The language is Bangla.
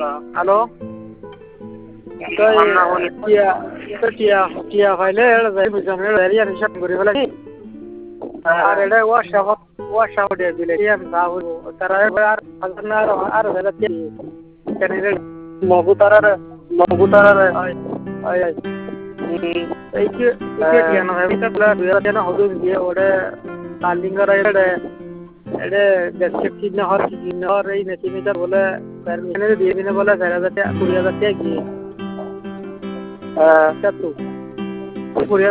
ഹലോ টিয়া ফাইলে হিসাব করে ফেলে আর এটা ওয়াশাপ দিয়ে দিলে তারা আর মগু তারার এই কি হদুন দিয়ে ওটা তালিঙ্গার এটা দেখছে কিনে হর এই নেতিমিটার বলে দিয়ে দিনে বলে 20,000 টাকা 20,000 টাকা গিয়ে